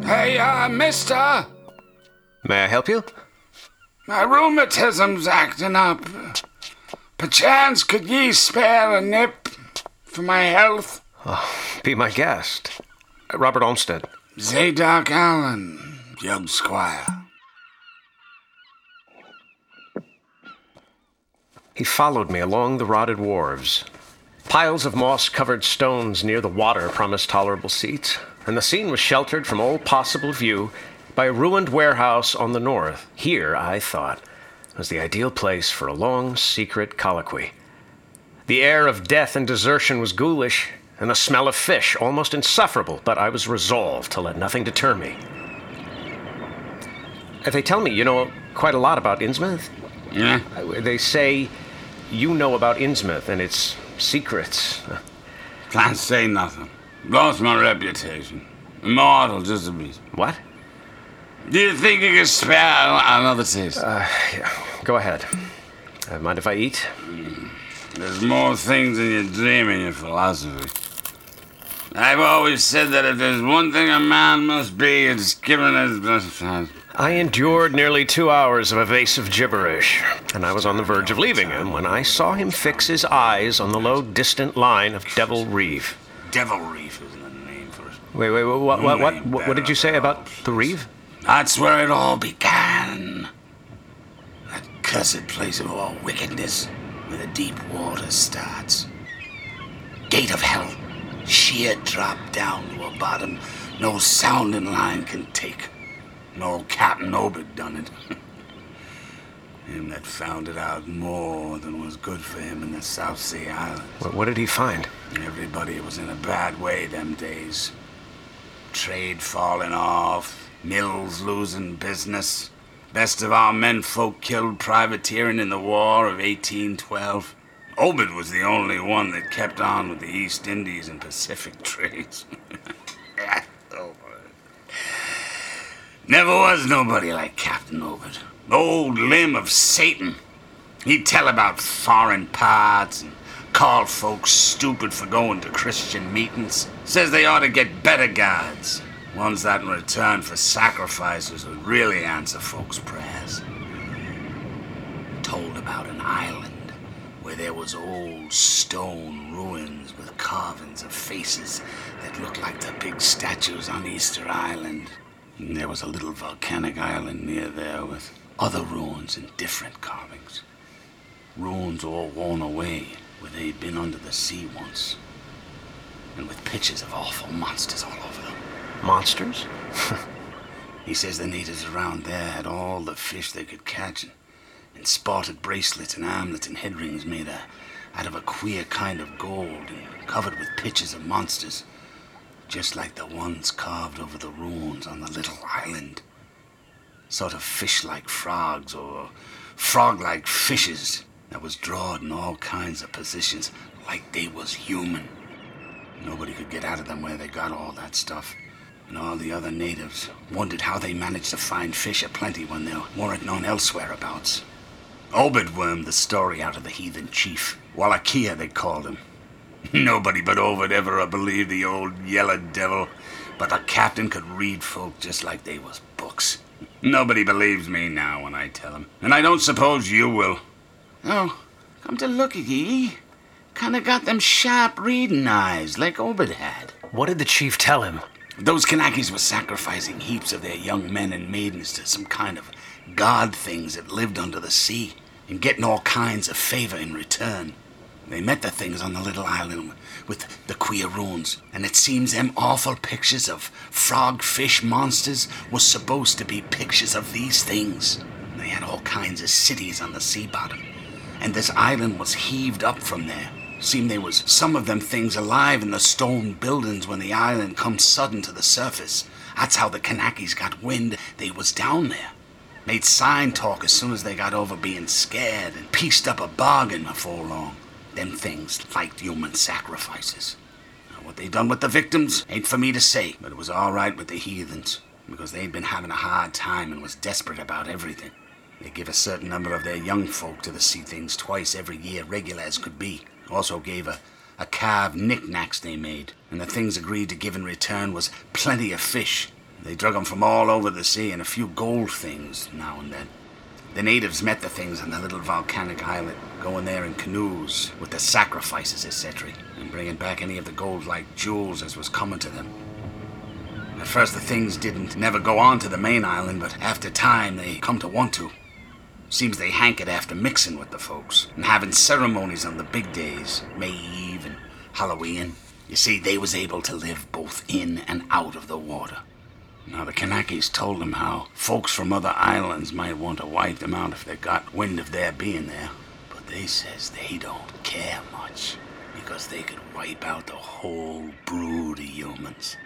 Hey, mister. May I help you? My rheumatism's acting up. Perchance could ye spare a nip for my health? Oh, be my guest. Robert Olmsted. Zadok Allen, young squire. He followed me along the rotted wharves. Piles of moss-covered stones near the water promised tolerable seats, and the scene was sheltered from all possible view by a ruined warehouse on the north. Here, I thought, was the ideal place for a long, secret colloquy. The air of death and desertion was ghoulish, and the smell of fish almost insufferable, but I was resolved to let nothing deter me. They tell me you know quite a lot about Innsmouth. Yeah? They say you know about Innsmouth and its secrets. Can't say nothing. Lost my reputation. Immortal, just a bit. What? Do you think you could spare another taste? Yeah. Go ahead. Mind if I eat? There's more things than you dream in your philosophy. I've always said that if there's one thing a man must be, it's given his best time. I endured nearly 2 hours of evasive gibberish, and I was on the verge of leaving him when I saw him fix his eyes on the low, distant line of Devil Reef. Devil Reef isn't a name for it. Wait, what did you say about the Reef? That's where it all began. That cursed place of all wickedness, where the deep water starts. Gate of hell. Sheer drop down to a bottom no sounding line can take. No Captain Obed done it. Him that found it out more than was good for him in the South Sea Islands. What did he find? Everybody was in a bad way them days. Trade falling off, mills losing business. Best of our menfolk killed privateering in the War of 1812. Obed was the only one that kept on with the East Indies and Pacific trades. Never was nobody like Captain Obed. Old limb of Satan. He'd tell about foreign parts and call folks stupid for going to Christian meetings. Says they ought to get better gods. Ones that in return for sacrifices would really answer folks' prayers. Told about an island where there was old stone ruins with carvings of faces that looked like the big statues on Easter Island. And there was a little volcanic island near there with other ruins and different carvings. Ruins all worn away where they'd been under the sea once. And with pictures of awful monsters all over them. Monsters? He says the natives around there had all the fish they could catch and sported bracelets and armlets and head rings made out of a queer kind of gold and covered with pictures of monsters, just like the ones carved over the ruins on the little island. Sort of fish-like frogs or frog-like fishes that was drawed in all kinds of positions like they was human. Nobody could get out of them where they got all that stuff. And all the other natives wondered how they managed to find fish aplenty when there weren't none elsewhere abouts. Obed wormed the story out of the heathen chief. Wallachia, they called him. Nobody but Obed ever believed the old yellow devil, but the captain could read folk just like they was books. Nobody believes me now when I tell him, and I don't suppose you will. Oh, come to look at ye, kinda got them sharp reading eyes like Obed had. What did the chief tell him? Those Kanakis were sacrificing heaps of their young men and maidens to some kind of god things that lived under the sea, and getting all kinds of favor in return. They met the things on the little island with the queer ruins, and it seems them awful pictures of frog fish monsters was supposed to be pictures of these things. They had all kinds of cities on the sea bottom, and this island was heaved up from there. Seemed there was some of them things alive in the stone buildings when the island come sudden to the surface. That's how the Kanakis got wind they was down there. Made sign talk as soon as they got over being scared and pieced up a bargain before long. Them things liked human sacrifices. Now, what they done with the victims ain't for me to say, but it was all right with the heathens, because they'd been having a hard time and was desperate about everything. They give a certain number of their young folk to the sea things twice every year, regular as could be. Also gave a carved knickknacks they made, and the things agreed to give in return was plenty of fish. They drug them from all over the sea and a few gold things now and then. The natives met the things on the little volcanic islet, going there in canoes with the sacrifices, etc., and bringing back any of the gold-like jewels as was coming to them. At first the things didn't never go on to the main island, but after time they come to want to. Seems they hankered after mixing with the folks and having ceremonies on the big days, May Eve and Halloween. You see, they was able to live both in and out of the water. Now, the Kanakys told them how folks from other islands might want to wipe them out if they got wind of their being there. But they says they don't care much, because they could wipe out the whole brood of humans.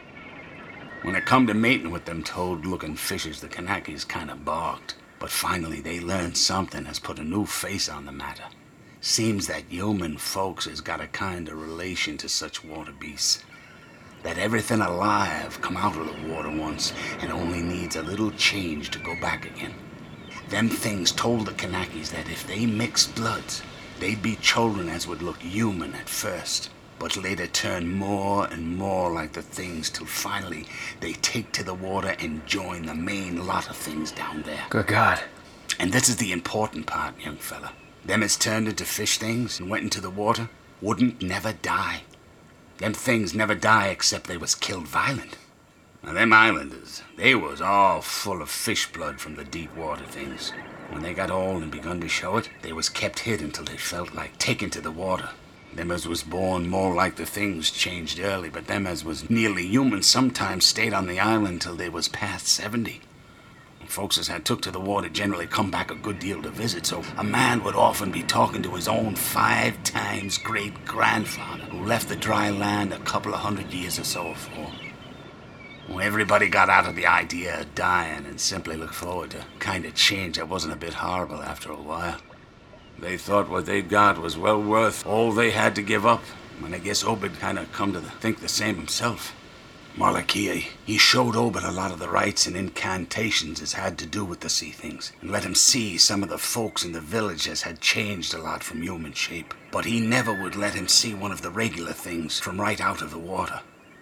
When it come to mating with them toad-looking fishes, the Kanakys kind of balked. But finally they learned something has put a new face on the matter. Seems that human folks has got a kind of relation to such water beasts. That everything alive come out of the water once and only needs a little change to go back again. Them things told the Kanakys that if they mixed bloods, they'd be children as would look human at first, but later turn more and more like the things till finally they take to the water and join the main lot of things down there. Good God. And this is the important part, young fella. Them as turned into fish things and went into the water wouldn't never die. Them things never die except they was killed violent. Now, them islanders, they was all full of fish blood from the deep water things. When they got old and begun to show it, they was kept hid until they felt like taking to the water. Them as was born more like the things changed early, but them as was nearly human sometimes stayed on the island till they was past 70. And folks as had took to the water generally come back a good deal to visit, so a man would often be talking to his own 5 times great-grandfather who left the dry land a couple of 100 years or so before. Well, everybody got out of the idea of dying and simply looked forward to kind of change that wasn't a bit horrible after a while. They thought what they'd got was well worth all they had to give up, and I guess Obed kind of come to think the same himself. Malachi, he showed Obed a lot of the rites and incantations as had to do with the sea things, and let him see some of the folks in the village as had changed a lot from human shape. But he never would let him see one of the regular things from right out of the water.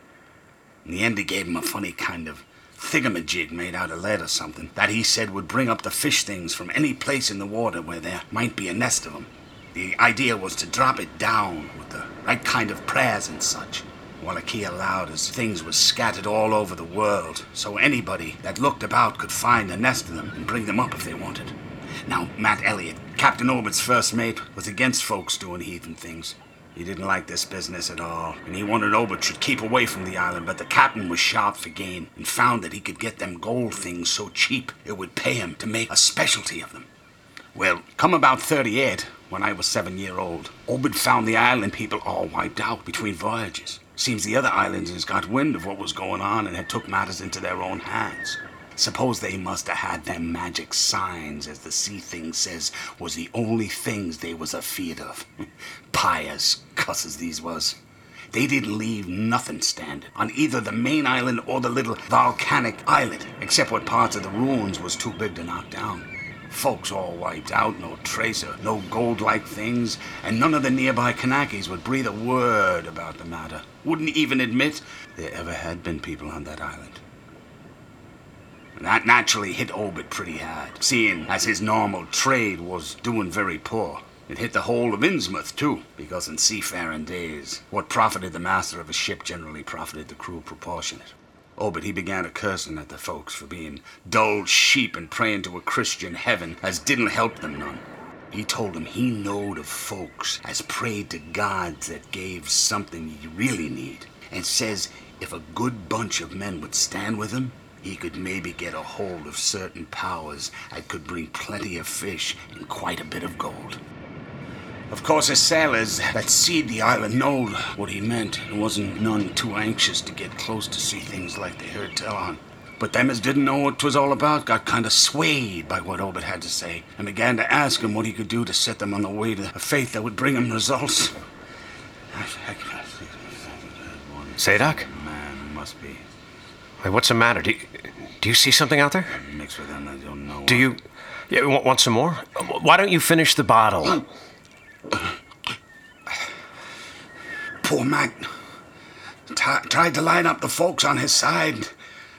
In the end, he gave him a funny kind of thingamajig made out of lead or something that he said would bring up the fish things from any place in the water where there might be a nest of them. The idea was to drop it down with the right kind of prayers and such. Wallachia allowed as things was scattered all over the world, so anybody that looked about could find a nest of them and bring them up if they wanted. Now, Matt Elliott, Captain Obed's first mate, was against folks doing heathen things. He didn't like this business at all, and he wanted Obed should keep away from the island, but the captain was sharp for gain and found that he could get them gold things so cheap it would pay him to make a specialty of them. Well, come about 38, when I was 7-year-old, Obed found the island people all wiped out between voyages. Seems the other islanders got wind of what was going on and had took matters into their own hands. Suppose they must have had them magic signs, as the sea thing says, was the only things they was afeard of. Pious cusses these was. They didn't leave nothing standing on either the main island or the little volcanic islet, except what parts of the ruins was too big to knock down. Folks all wiped out, no trace of no gold-like things, and none of the nearby Kanakys would breathe a word about the matter. Wouldn't even admit there ever had been people on that island. And that naturally hit Obed pretty hard, seeing as his normal trade was doing very poor. It hit the whole of Innsmouth, too, because in seafaring days, what profited the master of a ship generally profited the crew proportionate. Obed, he began a cursing at the folks for being dull sheep and praying to a Christian heaven as didn't help them none. He told them he knowed of folks as prayed to gods that gave something you really need, and says if a good bunch of men would stand with him, he could maybe get a hold of certain powers that could bring plenty of fish and quite a bit of gold. Of course, the sailors that seed the island knowed what he meant and wasn't none too anxious to get close to see things like they heard tell on. But them as didn't know what 'twas all about got kind of swayed by what Obed had to say and began to ask him what he could do to set them on the way to a faith that would bring him results. Sadok? Man, must be. Wait, what's the matter? Do you see something out there? Mixed with them, I don't know. Do you... Yeah, want some more? Why don't you finish the bottle? Poor Mac tried to line up the folks on his side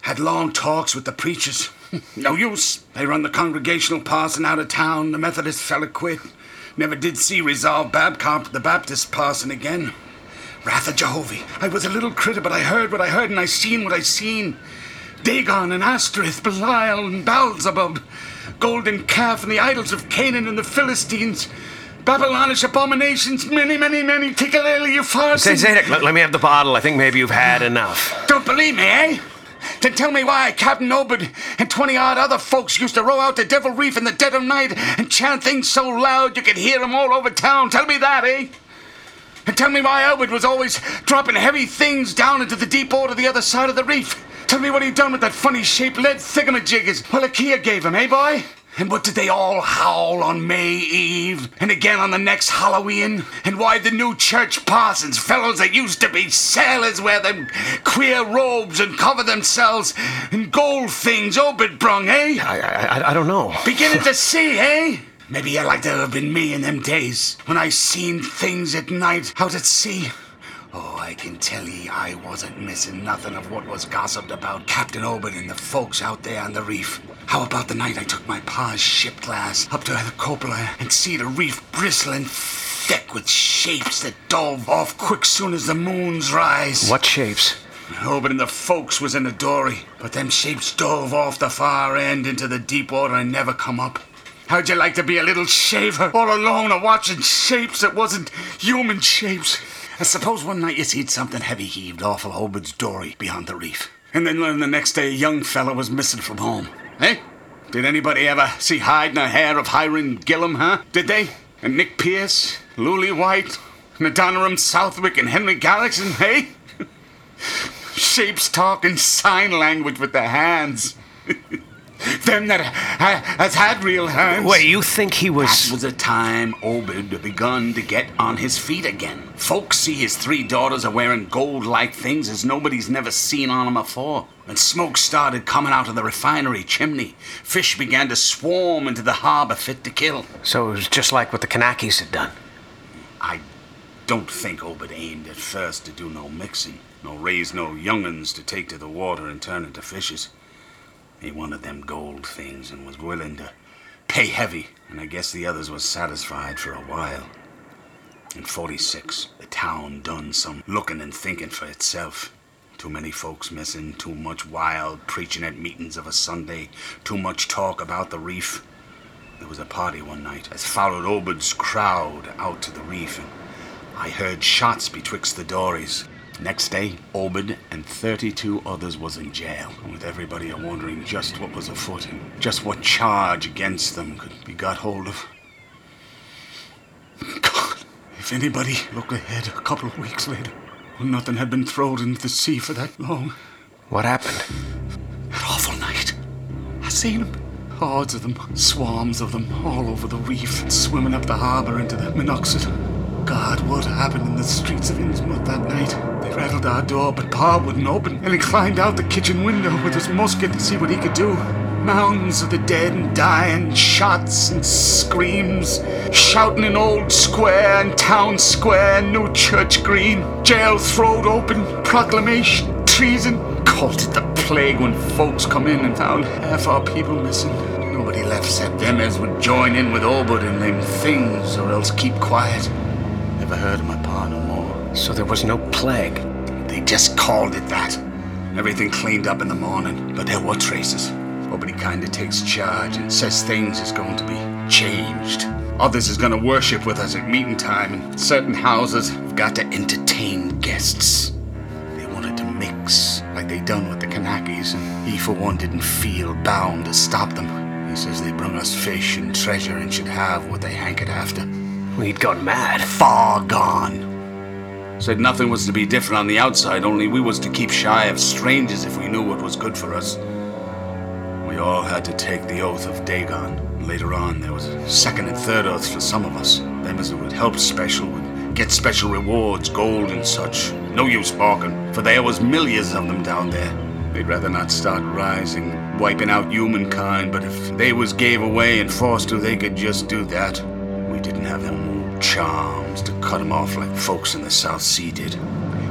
Had long talks with the preachers. No use. They run the Congregational parson out of town. The Methodist fella quit. Never did see Resolve Babcock, the Baptist parson, again. Wrath of Jehovah. I was a little critter, but I heard what I heard and I seen what I seen. Dagon and Asterith, Belial and Beelzebub, golden calf and the idols of Canaan and the Philistines, Babylonish abominations, many, many, many, Tikalele, you farces. Zadok, let me have the bottle. I think maybe you've had enough. Don't believe me, eh? Then tell me why Captain Obed and 20-odd other folks used to row out to Devil Reef in the dead of night and chant things so loud you could hear them all over town. Tell me that, eh? And tell me why Obed was always dropping heavy things down into the deep water the other side of the reef. Tell me what he done with that funny-shaped lead thingamajiggers Wallachia gave him, eh, boy? And what did they all howl on May Eve? And again on the next Halloween? And why the new church parsons, fellows that used to be sailors, wear them queer robes and cover themselves in gold things Obed brung, eh? I don't know. Beginning to see, eh? Maybe you're like to have been me in them days, when I seen things at night out at sea. Oh, I can tell ye I wasn't missing nothing of what was gossiped about Captain Obed and the folks out there on the reef. How about the night I took my pa's ship glass up to the cupola and see the reef bristling thick with shapes that dove off quick soon as the moon's rise? What shapes? Obed and the folks was in the dory, but them shapes dove off the far end into the deep water and never come up. How'd you like to be a little shaver all alone a-watching shapes that wasn't human shapes? I suppose one night you seed something heavy heaved off of Obed's dory beyond the reef, and then learned the next day a young fella was missing from home. Eh? Did anybody ever see hide nor hair of Hiram Gillum, huh? Did they? And Nick Pierce, Lully White, and Adoniram Southwick and Henry Garrison, eh? Shapes talking sign language with their hands. Them that has had real hands. Wait, you think he was... That was the time Obed begun to get on his feet again. Folks see his 3 daughters are wearing gold-like things as nobody's never seen on 'em afore. When smoke started coming out of the refinery chimney, fish began to swarm into the harbor fit to kill. So it was just like what the Kanakis had done. I don't think Obed aimed at first to do no mixing, nor raise no young'uns to take to the water and turn into fishes. He wanted them gold things and was willing to pay heavy, and I guess the others was satisfied for a while. In 46, the town done some looking and thinking for itself. Too many folks missing, too much wild preaching at meetings of a Sunday, too much talk about the reef. There was a party one night as followed Obed's crowd out to the reef, and I heard shots betwixt the dories. Next day, Obed and 32 others was in jail, with everybody a-wondering just what was afoot and just what charge against them could be got hold of. God, if anybody looked ahead a couple of weeks later, when nothing had been thrown into the sea for that long. What happened? That awful night. I seen them. Hordes of them, swarms of them, all over the reef, swimming up the harbor into the Minoxid. God, what happened in the streets of Innsmouth that night? They rattled our door, but Pa wouldn't open, and he climbed out the kitchen window with his musket to see what he could do. Mounds of the dead and dying, shots and screams, shouting in Old Square and Town Square, New Church Green, jail throwed open, proclamation, treason. Called it the plague when folks come in and found half our people missing. Nobody left except them as would join in with Obed and them things, or else keep quiet. Never heard of my pa no more. So there was no plague? They just called it that. Everything cleaned up in the morning, but there were traces. Nobody kinda takes charge and says things is going to be changed. Others is gonna worship with us at meeting time, and certain houses have got to entertain guests. They wanted to mix, like they done with the Kanakis, and he for one didn't feel bound to stop them. He says they brung us fish and treasure and should have what they hankered after. We'd gone mad. Far gone. Said nothing was to be different on the outside, only we was to keep shy of strangers if we knew what was good for us. We all had to take the oath of Dagon. Later on, there was a second and third oaths for some of us. Them as would help special would get special rewards, gold and such. No use barking, for there was millions of them down there. They'd rather not start rising, wiping out humankind, but if they was gave away and forced to, they could just do that. We didn't have them old charms to cut 'em off like folks in the South Sea did.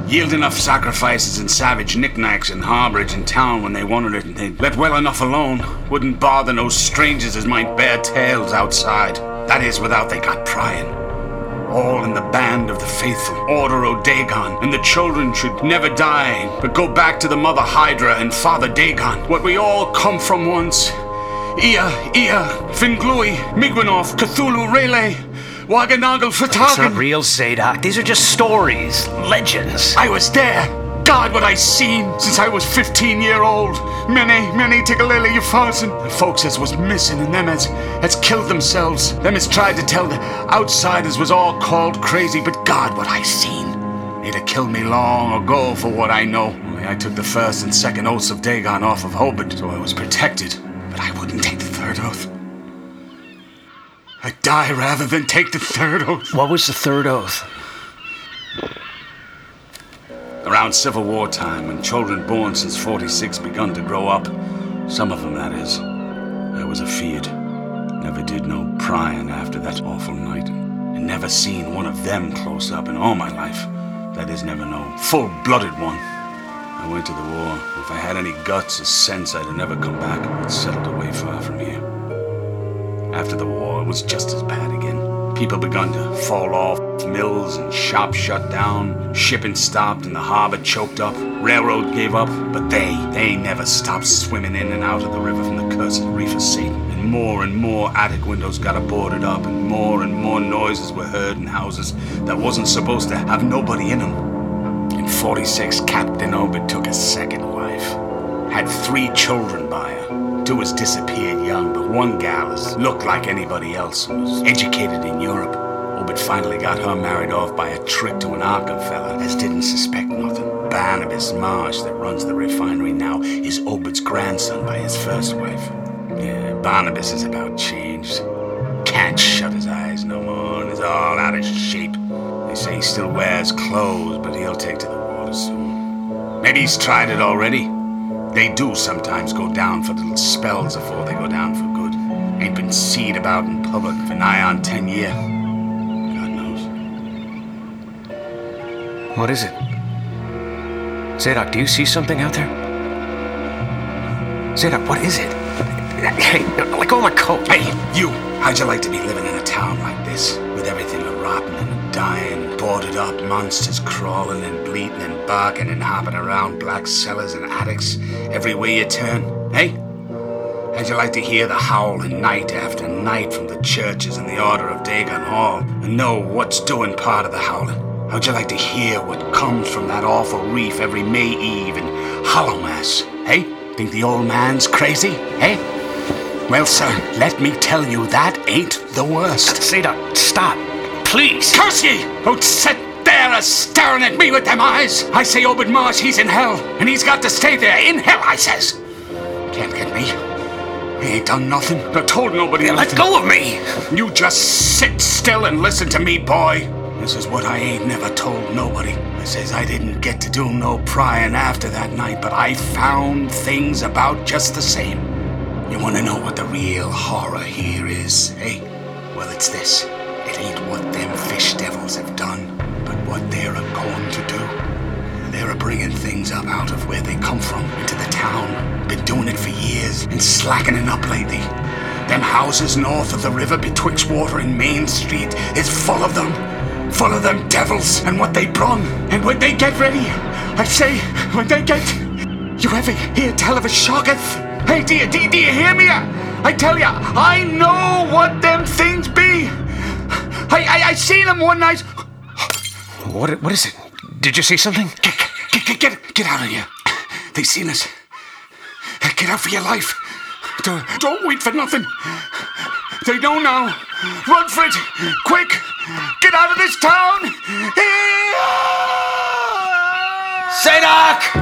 yield enough sacrifices and savage knickknacks and harborage in town when they wanted it, and they'd let well enough alone. Wouldn't bother no strangers as might bear tales outside. That is, without they got prying. All in the band of the faithful, Order o' Dagon, and the children should never die, but go back to the Mother Hydra and Father Dagon, what we all come from once. Ea, Finglui, Migwinoff, Cthulhu, Rayleigh, Wagganagal, It's not Fatagan. real, Zadok. These are just stories, legends. I was there. God, what I seen since I was 15-year-old. Many Tiggalili Ufarsin. The folks as was missing and them as killed themselves. Them as tried to tell the outsiders was all called crazy, but God, what I seen. They'd have killed me long ago for what I know. Only I took the first and second oaths of Dagon off of Hobart, so I was protected. But I wouldn't take the third oath. I'd die rather than take the third oath. What was the third oath? Around Civil War time, when children born since 46 begun to grow up, some of them, that is, I was afeard. Never did no prying after that awful night, and never seen one of them close up in all my life. That is, never no full-blooded one. I went to the war. If I had any guts or sense, I'd have never come back and settled away far from here. After the war, it was just as bad again. People begun to fall off, mills and shops shut down, shipping stopped and the harbor choked up, railroad gave up, but they never stopped swimming in and out of the river from the cursed reef of Satan. And more attic windows got boarded up, and more noises were heard in houses that wasn't supposed to have nobody in them. In 46, Captain Obed took a second wife, had 3 children by her. 2 has disappeared young, but one gal has looked like anybody else and was educated in Europe. Obed finally got her married off by a trick to an Arkham fella as didn't suspect nothing. Barnabas Marsh, that runs the refinery now, is Obed's grandson by his first wife. Yeah, Barnabas is about changed. Can't shut his eyes no more and is all out of shape. They say he still wears clothes, but he'll take to the water soon. Maybe he's tried it already. They do sometimes go down for little spells before they go down for good. Ain't been seen about in public for nigh on 10 years. God knows. What is it? Zadok, do you see something out there? Zadok, what is it? Hey, let go of my coat. Hey, you! How'd you like to be living in a town like this? With everything a-rotting and dying, boarded up, monsters crawling and bleating and barking and hopping around black cellars and attics everywhere you turn, hey? How'd you like to hear the howling night after night from the churches and the Order of Dagon Hall and know what's doing part of the howling? How'd you like to hear what comes from that awful reef every May Eve and Hallowmass, hey? Think the old man's crazy, hey? Well, sir, let me tell you, that ain't the worst. Zadok, stop. Please. Curse ye! Don't sit there a-staring at me with them eyes. I say Obed Marsh, he's in hell, and he's got to stay there. In hell, I says. Can't get me. He ain't done nothing, nor told nobody Let nothing. go of me. You just sit still and listen to me, boy. This is what I ain't never told nobody. I says I didn't get to do no prying after that night, but I found things about just the same. You want to know what the real horror here is, eh? Well, it's this. It ain't what them fish devils have done, but what they're a-going to do. They're a-bringing things up out of where they come from into the town. Been doing it for years and slackening up lately. Them houses north of the river betwixt Water and Main Street is full of them. Full of them devils and what they brung. And when they get ready, I say, when they get... You ever hear tell of a shocketh? Hey, do you hear me? I tell ya, I know what them things be. I seen them one night. What is it? Did you see something? Get out of here. They seen us. Get out for your life. Don't wait for nothing. They know now. Run for it. Quick. Get out of this town. Zadok!